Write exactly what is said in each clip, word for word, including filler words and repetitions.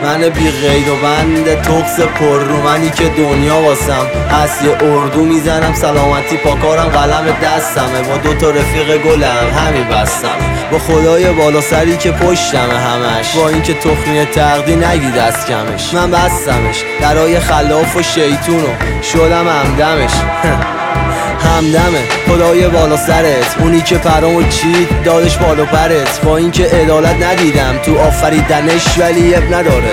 من بی غیر و بند توکس پر رو منی که دنیا واسم هست یه اردو میزنم سلامتی پاکارم قلم دستمه با دو تا رفیق گلم همین بستم با خدای بالا سری که پشتمه همش با اینکه تخمی تقدی نگی دست کمش من بستمش درای خلاف و شیطونو شدم همدمش همدمه خدای بالا سرت اونی که پرامو چید دادش بالا پرت با اینکه عدالت ندیدم تو آفریدنش ولی اب نداره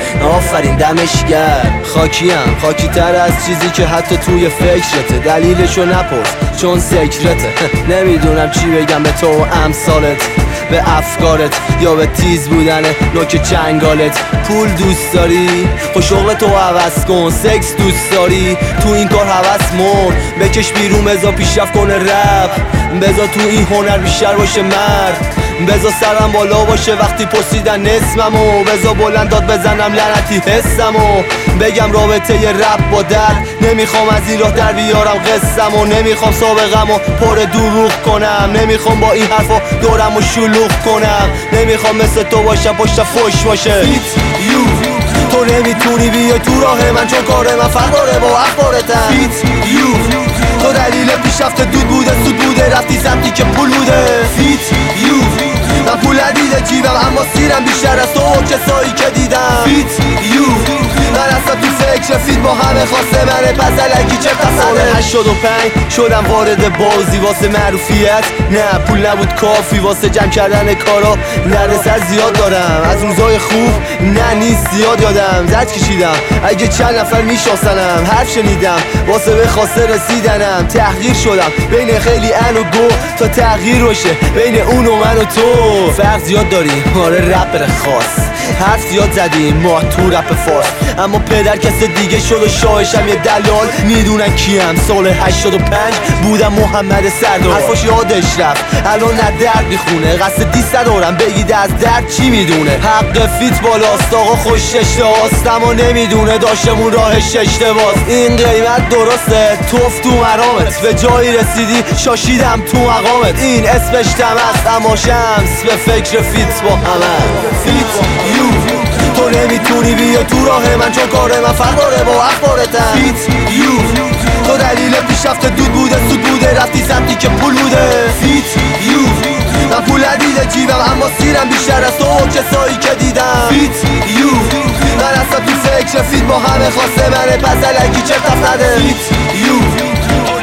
آفرین دمش گرم خاکیم خاکی تر از چیزی که حتی توی فکرته دلیلشو نپرس چون سکرته نمیدونم چی بگم به تو و امثالت به افکارت یا به تیز بودن نوک چنگالت پول دوست داری؟ خب شغل تو عوض کن سکس دوست داری؟ تو این کار هوس مرد بکش بیرون بذار پیشرفت کنه رپ بذار تو این هنر بیشتر باشه مرد بذار سرم بالا باشه وقتی پرسیدن اسممو بذار بلند داد بزنم لعنتی حسمو بگم رابطه ی رپ با درد نمیخوام از این راه در بیارم قصمو نمیخوام سابقمو پر دروغ کنم نمیخوام با این حرفا دورمو شلوغ کنم نمیخوام مثل تو باشم پشت فوش باشه فیت یو تو نمیتونی بیای تو راه من چون کار من فرق داره با اخبارتم فیت یو تو دلیل پیشرفت دود بوده سود بوده رفتی سمتی که پول بوده فیت یو من پول ندیده جیبم اما سیرم بیشتر از تو و کسایی که دیدم فیت یو من اصلا تو فکر فیت با همه خواسته منه پس الکی چه قصده هشتاد و پنج شدم وارد بازی واسه معروفیت نه پول نبود کافی واسه جمع کردن کارا دردسر زیاد دارم از روزای خوب نه نیست زیاد یادم زد کشیدم اگه چند نفر میشناسنم حرف شنیدم واسه به خواسته رسیدنم تحقیر شدم بین خیلی ان و گو تا تغییر باشه بین اون و من و تو فرق زیاد داریم آره رپر خاص حرف زیاد زدیم ما تو رپ فارس اما پدر کس دیگه شد و شاهشم یه دلال میدونن کیم سال هشتاد و پنج بودم محمد سردار حرفاش یادش رفت الان نه درد میخونه قصد دیست ندارم بگید از درد چی میدونه حق فیت بالاست آقا خوش اشتهاست اما نمیدونه داشتمون راهش اشتباس این قیمت درسته توف تو مرامت به جایی رسیدی شاشیدم تو مقامت این اسمش تمست اما شمس به فکر فیت با همه فیت یو تو نمیتونی بیای تو راه من چون کار من فرق داره با اخبارتم فیت یو تو دلیل پیشرفت دود بوده سود بوده رفتی سمتی که پول بوده فیت یو من پول ندیده جیبم اما سیرم بیشتر از تو و کسایی که دیدم فیت یو من اصلا تو فکر فیت با همه خواسته منه پس الکی چه تفت نده فیت یو